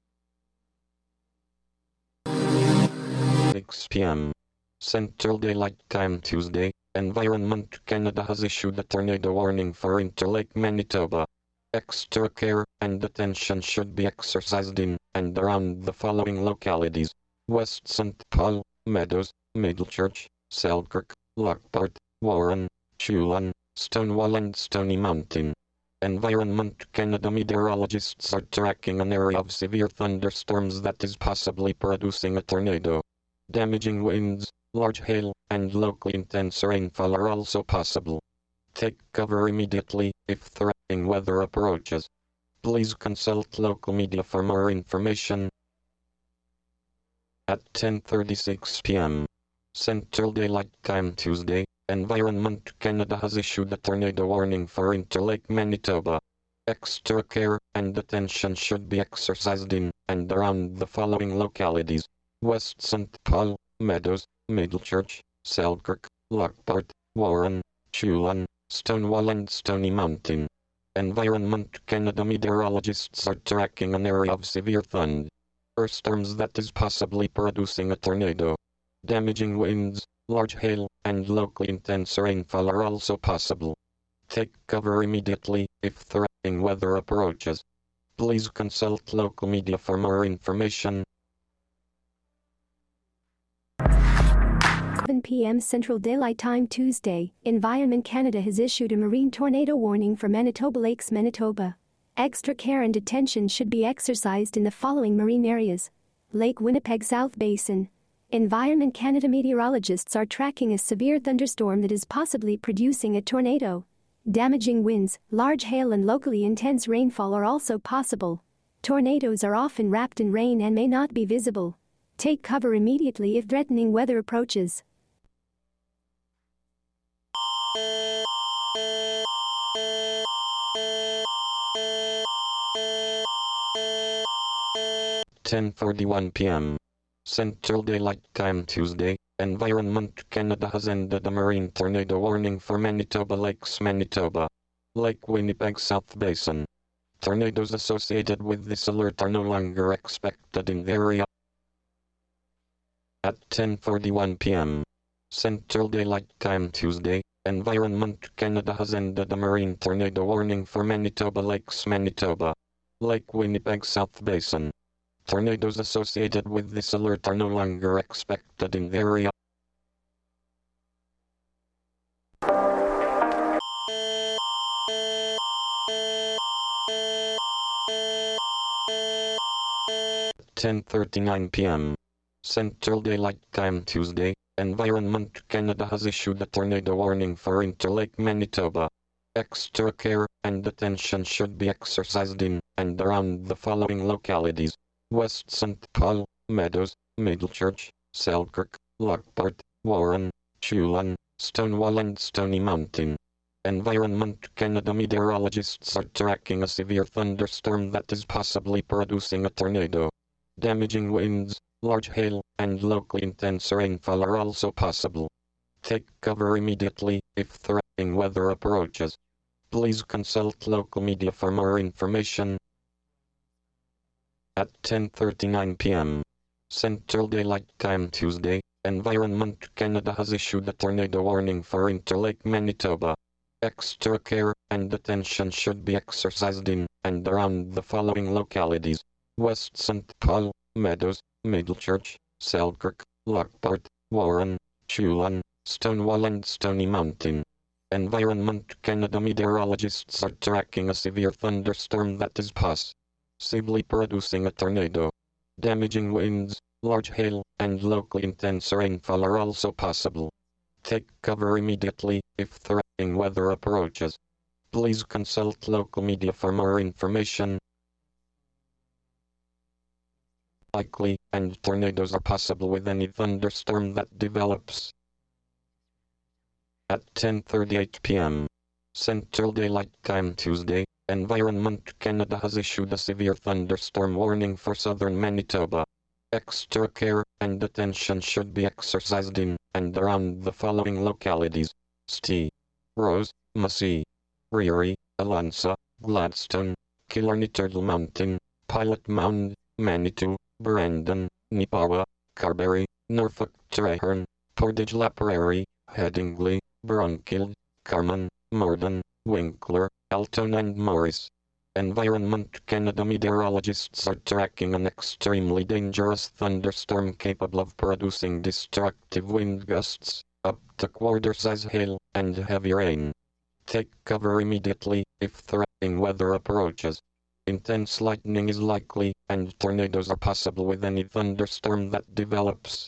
six p m Central Daylight Time Tuesday, Environment Canada has issued a tornado warning for Interlake, Manitoba. Extra care and attention should be exercised in and around the following localities: West Saint Paul, Meadows, Middlechurch, Selkirk, Lockport, Warren, Chulin, Stonewall and Stony Mountain. Environment Canada meteorologists are tracking an area of severe thunderstorms that is possibly producing a tornado. Damaging winds, large hail, and locally intense rainfall are also possible. Take cover immediately if threatening weather approaches. Please consult local media for more information. At ten thirty-six p m Central Daylight Time Tuesday, Environment Canada has issued a tornado warning for Interlake, Manitoba. Extra care and attention should be exercised in and around the following localities: West Saint Paul, Meadows, Middlechurch, Selkirk, Lockport, Warren, Chulin, Stonewall and Stony Mountain. Environment Canada meteorologists are tracking an area of severe thunderstorms that is possibly producing a tornado. Damaging winds, large hail, and locally intense rainfall are also possible. Take cover immediately if threatening weather approaches. Please consult local media for more information. seven p m Central Daylight Time Tuesday, Environment Canada has issued a marine tornado warning for Manitoba Lakes, Manitoba. Extra care and attention should be exercised in the following marine areas: Lake Winnipeg South Basin. Environment Canada meteorologists are tracking a severe thunderstorm that is possibly producing a tornado. Damaging winds, large hail and locally intense rainfall are also possible. Tornadoes are often wrapped in rain and may not be visible. Take cover immediately if threatening weather approaches. ten forty-one p m Central Daylight Time Tuesday, Environment Canada has ended a marine tornado warning for Manitoba Lakes, Manitoba. Lake Winnipeg South Basin. Tornadoes associated with this alert are no longer expected in the area. At ten forty-one p m Central Daylight Time Tuesday, Environment Canada has ended a marine tornado warning for Manitoba Lakes, Manitoba. Lake Winnipeg South Basin. Tornadoes associated with this alert are no longer expected in the area. ten thirty-nine p m Central Daylight Time Tuesday, Environment Canada has issued a tornado warning for Interlake, Manitoba. Extra care and attention should be exercised in and around the following localities: West Saint Paul, Meadows, Middlechurch, Selkirk, Lockport, Warren, Chulin, Stonewall and Stony Mountain. Environment Canada meteorologists are tracking a severe thunderstorm that is possibly producing a tornado. Damaging winds, large hail, and locally intense rainfall are also possible. Take cover immediately if threatening weather approaches. Please consult local media for more information. At ten thirty-nine p m Central Daylight Time Tuesday, Environment Canada has issued a tornado warning for Interlake, Manitoba. Extra care and attention should be exercised in and around the following localities: West Saint Paul, Meadows, Middlechurch, Selkirk, Lockport, Warren, Chulin, Stonewall and Stony Mountain. Environment Canada meteorologists are tracking a severe thunderstorm that is possibly producing a tornado. Damaging winds, large hail, and locally intense rainfall are also possible. Take cover immediately if threatening weather approaches. Please consult local media for more information. Likely, and tornadoes are possible with any thunderstorm that develops. At ten thirty-eight p m Central Daylight Time Tuesday, Environment Canada has issued a severe thunderstorm warning for southern Manitoba. Extra care and attention should be exercised in and around the following localities: Stee, Rose, Massey, Riori, Alansa, Gladstone, Killarney Turtle Mountain, Pilot Mound, Manitou, Brandon, Neepawa, Carberry, Norfolk Treherne, Portage La Prairie, Headingley, Brunkild, Carman, Morden, Winkler, Alton and Morris. Environment Canada meteorologists are tracking an extremely dangerous thunderstorm capable of producing destructive wind gusts, up to quarter-size hail, and heavy rain. Take cover immediately if threatening weather approaches. Intense lightning is likely, and tornadoes are possible with any thunderstorm that develops.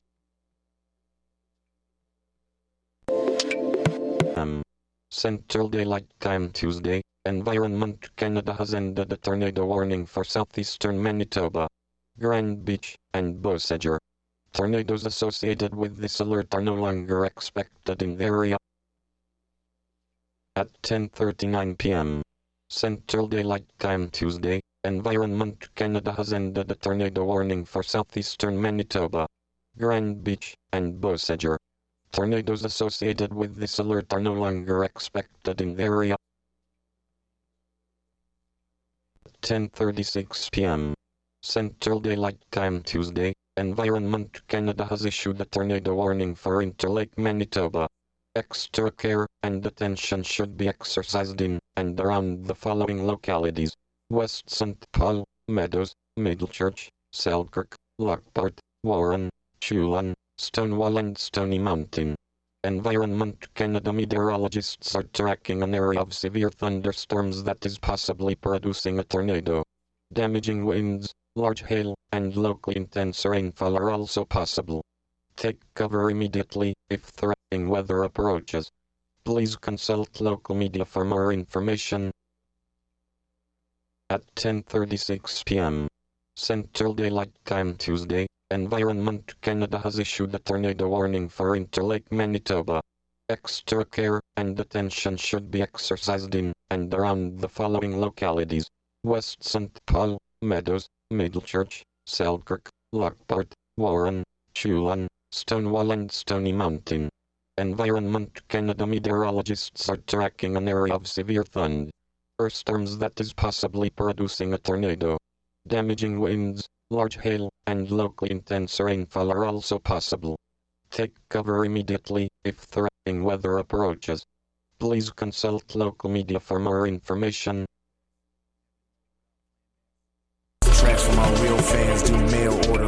Um, Central Daylight Time Tuesday, Environment Canada has ended a tornado warning for southeastern Manitoba, Grand Beach, and Beausejour. Tornadoes associated with this alert are no longer expected in the area. At ten thirty-nine p m Central Daylight Time Tuesday, Environment Canada has ended a tornado warning for southeastern Manitoba, Grand Beach, and Beausejour. Tornadoes associated with this alert are no longer expected in the area. ten thirty-six p m Central Daylight Time Tuesday, Environment Canada has issued a tornado warning for Interlake, Manitoba. Extra care and attention should be exercised in and around the following localities: West Saint Paul, Meadows, Middlechurch, Selkirk, Lockport, Warren, Chulin, Stonewall and Stony Mountain. Environment Canada meteorologists are tracking an area of severe thunderstorms that is possibly producing a tornado. Damaging winds, large hail, and locally intense rainfall are also possible. Take cover immediately if threatening weather approaches. Please consult local media for more information. At ten thirty-six p m Central Daylight Time Tuesday, Environment Canada has issued a tornado warning for Interlake, Manitoba. Extra care and attention should be exercised in and around the following localities: West Saint Paul, Meadows, Middlechurch, Selkirk, Lockport, Warren, Chulin, Stonewall and Stony Mountain. Environment Canada meteorologists are tracking an area of severe thunderstorms that is possibly producing a tornado. Damaging winds, large hail, and locally intense rainfall are also possible. Take cover immediately if threatening weather approaches. Please consult local media for more information. Tracks for my real fans, do mail order.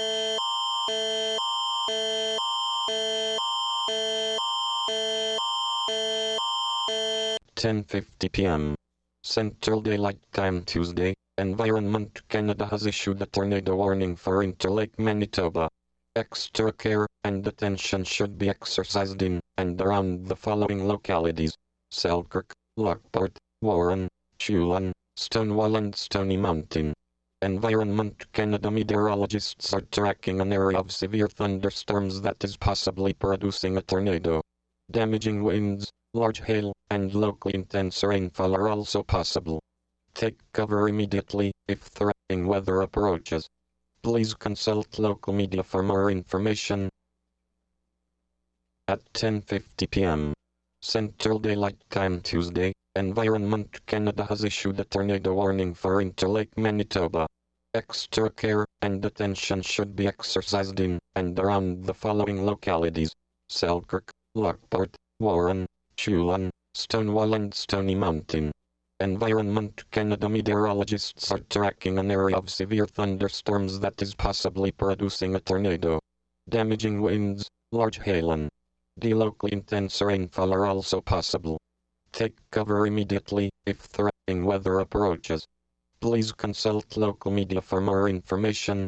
ten fifty p m Central Daylight Time Tuesday, Environment Canada has issued a tornado warning for Interlake, Manitoba. Extra care and attention should be exercised in and around the following localities: Selkirk, Lockport, Warren, Chulin, Stonewall and Stony Mountain. Environment Canada meteorologists are tracking an area of severe thunderstorms that is possibly producing a tornado. Damaging winds, large hail, and locally intense rainfall are also possible. Take cover immediately if threatening weather approaches. Please consult local media for more information. At ten fifty p m Central Daylight Time Tuesday, Environment Canada has issued a tornado warning for Interlake, Manitoba. Extra care and attention should be exercised in and around the following localities: Selkirk, Lockport, Warren, Chulin, Stonewall and Stony Mountain. Environment Canada meteorologists are tracking an area of severe thunderstorms that is possibly producing a tornado. Damaging winds, large hail and the locally intense rainfall are also possible. Take cover immediately if threatening weather approaches. Please consult local media for more information.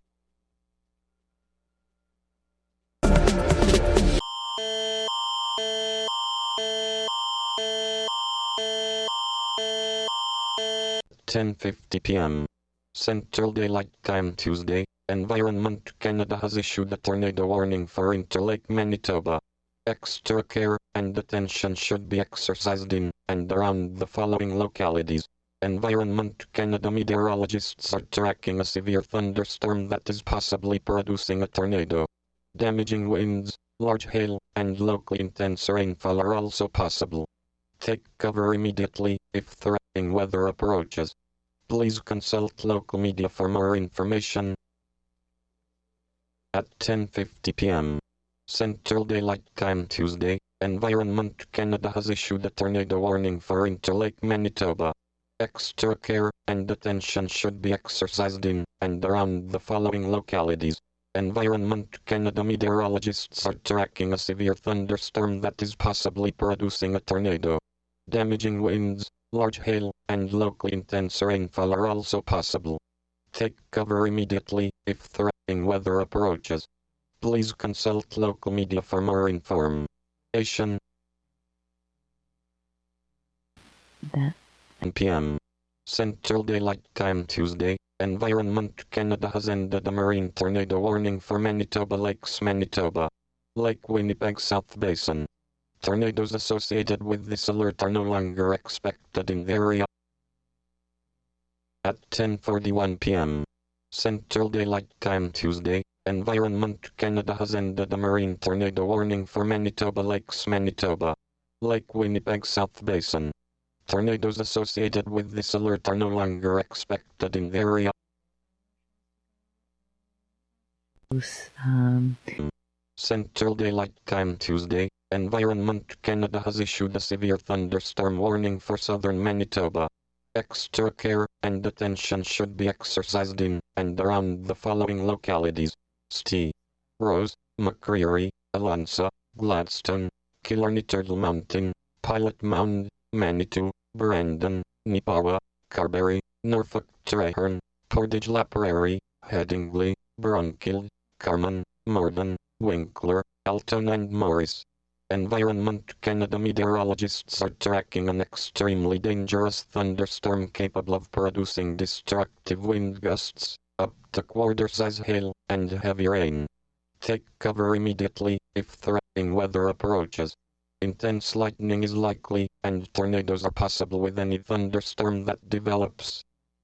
ten fifty p m Central Daylight Time Tuesday, Environment Canada has issued a tornado warning for Interlake, Manitoba. Extra care and attention should be exercised in and around the following localities: Environment Canada meteorologists are tracking a severe thunderstorm that is possibly producing a tornado. Damaging winds, large hail, and locally intense rainfall are also possible. Take cover immediately if threatening weather approaches. Please consult local media for more information. At ten fifty p m Central Daylight Time Tuesday, Environment Canada has issued a tornado warning for Interlake, Manitoba. Extra care and attention should be exercised in and around the following localities: Environment Canada meteorologists are tracking a severe thunderstorm that is possibly producing a tornado. Damaging winds, large hail, and locally intense rainfall are also possible. Take cover immediately if threatening weather approaches. Please consult local media for more information. That. ten p m Central Daylight Time Tuesday, Environment Canada has ended a marine tornado warning for Manitoba Lakes, Manitoba. Lake Winnipeg South Basin. Tornadoes associated with this alert are no longer expected in the area. At ten forty-one p m Central Daylight Time Tuesday, Environment Canada has ended a marine tornado warning for Manitoba Lakes, Manitoba. Lake Winnipeg South Basin. Tornadoes associated with this alert are no longer expected in the area. Um, Central Daylight Time Tuesday, Environment Canada has issued a severe thunderstorm warning for southern Manitoba. Extra care and attention should be exercised in and around the following localities: Stee, Rose, McCreary, Alansa, Gladstone, Killarney Turtle Mountain, Pilot Mound, Manitou, Brandon, Neepawa, Carberry, Norfolk Treherne, Portage La Prairie, Headingley, Brunkild, Carman, Morden, Winkler, Alton and Morris. Environment Canada meteorologists are tracking an extremely dangerous thunderstorm capable of producing destructive wind gusts, up to quarter-size hail, and heavy rain. Take cover immediately if threatening weather approaches. Intense lightning is likely, and tornadoes are possible with any thunderstorm that develops.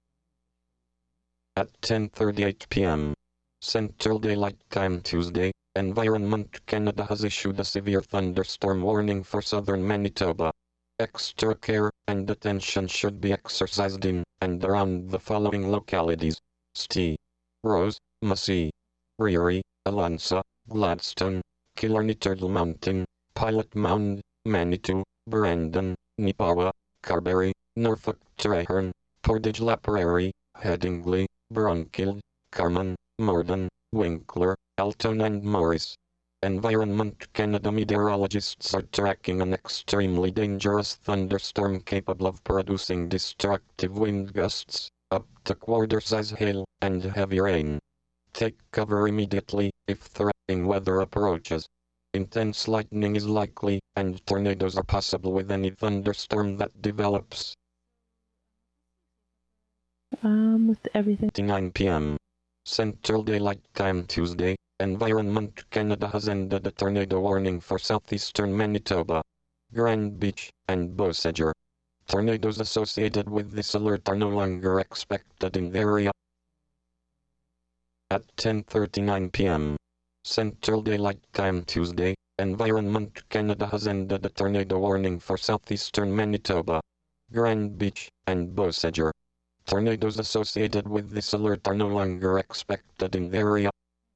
At ten thirty-eight p m Central Daylight Time Tuesday, Environment Canada has issued a severe thunderstorm warning for southern Manitoba. Extra care and attention should be exercised in and around the following localities: Stee, Rose, Massey, Ririe, Alansa, Gladstone, Killarney Turtle Mountain, Pilot Mound, Manitou, Brandon, Neepawa, Carberry, Norfolk Traherne, Portage La Prairie, Headingley, Brunkild, Carman, Morden, Winkler, Alton and Morris. Environment Canada meteorologists are tracking an extremely dangerous thunderstorm capable of producing destructive wind gusts, up to quarter-size hail, and heavy rain. Take cover immediately if threatening weather approaches. Intense lightning is likely, and tornadoes are possible with any thunderstorm that develops. Um, with everything. nine p m Central Daylight Time Tuesday, Environment Canada has ended a tornado warning for southeastern Manitoba, Grand Beach, and Beausejour. Tornadoes associated with this alert are no longer expected in the area. At ten thirty-nine p m Central Daylight Time Tuesday, Environment Canada has ended a tornado warning for southeastern Manitoba, Grand Beach, and Beausejour. Tornadoes associated with this alert are no longer expected in the area.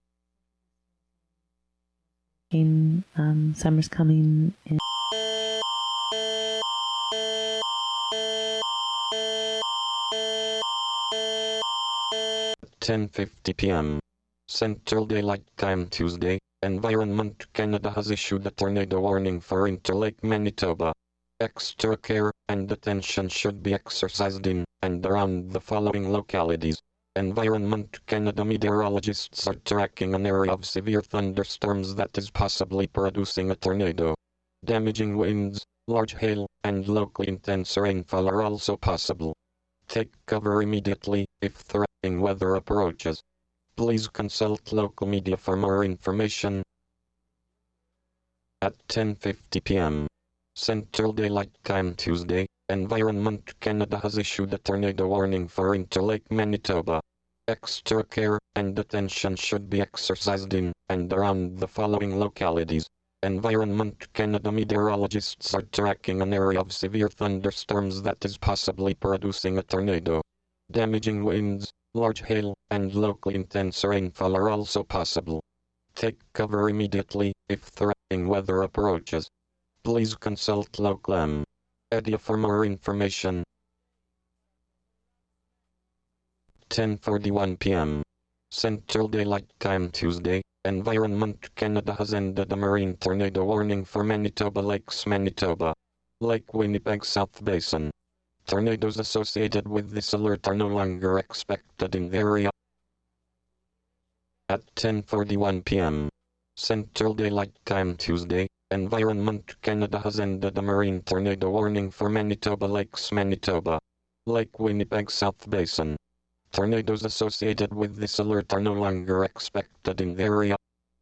In, um, summer's coming in. ten fifty p m Central Daylight Time Tuesday, Environment Canada has issued a tornado warning for Interlake Manitoba. Extra care and attention should be exercised in and around the following localities. Environment Canada meteorologists are tracking an area of severe thunderstorms that is possibly producing a tornado. Damaging winds, large hail, and locally intense rainfall are also possible. Take cover immediately if threatening weather approaches. Please consult local media for more information. At ten fifty p m Central Daylight Time Tuesday, Environment Canada has issued a tornado warning for Interlake Manitoba. Extra care and attention should be exercised in and around the following localities. Environment Canada meteorologists are tracking an area of severe thunderstorms that is possibly producing a tornado. Damaging winds, large hail, and locally intense rainfall are also possible. Take cover immediately if threatening weather approaches. Please consult local M. Media for more information. ten forty-one p m Central Daylight Time Tuesday, Environment Canada has ended a marine tornado warning for Manitoba Lakes, Manitoba, Lake Winnipeg South Basin. Tornadoes associated with this alert are no longer expected in the area. At ten forty-one p m Central Daylight Time Tuesday, Environment Canada has ended a marine tornado warning for Manitoba Lakes, Manitoba, Lake Winnipeg South Basin. Tornadoes associated with this alert are no longer expected in the area.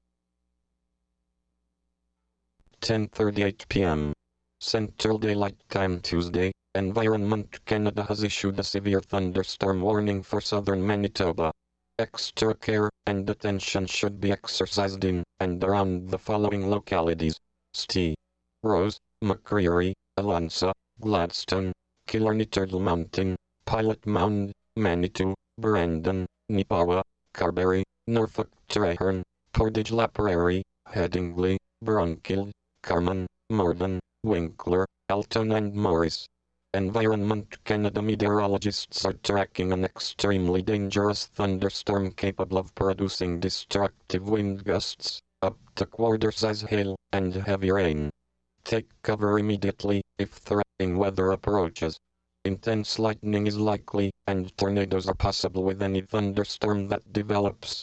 ten thirty-eight p m Central Daylight Time Tuesday, Environment Canada has issued a severe thunderstorm warning for southern Manitoba. Extra care and attention should be exercised in and around the following localities: Ste. Rose, McCreary, Alansa, Gladstone, Killarney Turtle Mountain, Pilot Mound, Manitou, Brandon, Neepawa, Carberry, Norfolk Traherne, Portage La Prairie, Headingley, Brunkild, Carman, Morden, Winkler, Alton and Morris. Environment Canada meteorologists are tracking an extremely dangerous thunderstorm capable of producing destructive wind gusts, up to quarter-size hail, and heavy rain. Take cover immediately if threatening weather approaches. Intense lightning is likely, and tornadoes are possible with any thunderstorm that develops.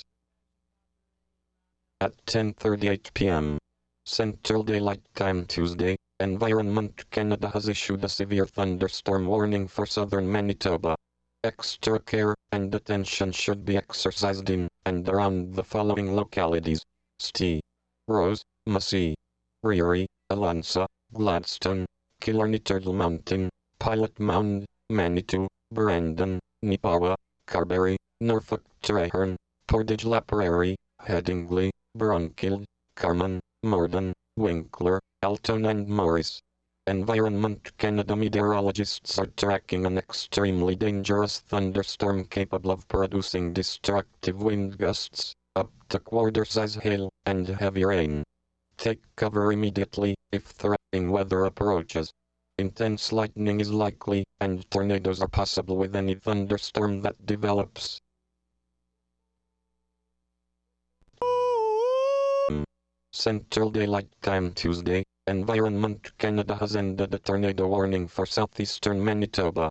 At ten thirty-eight p m Central Daylight Time Tuesday, Environment Canada has issued a severe thunderstorm warning for southern Manitoba. Extra care and attention should be exercised in and around the following localities: Ste. Rose, Massey, Ririe, Alansa, Gladstone, Killarney Turtle Mountain, Pilot Mound, Manitou, Brandon, Neepawa, Carberry, Norfolk Traherne, Portage La Prairie, Headingley, Brunkild, Carman, Morden, Winkler, Alton and Morris. Environment Canada meteorologists are tracking an extremely dangerous thunderstorm capable of producing destructive wind gusts, up to quarter-size hail, and heavy rain. Take cover immediately if threatening weather approaches. Intense lightning is likely, and tornadoes are possible with any thunderstorm that develops. Central Daylight Time Tuesday, Environment Canada has ended a tornado warning for southeastern Manitoba.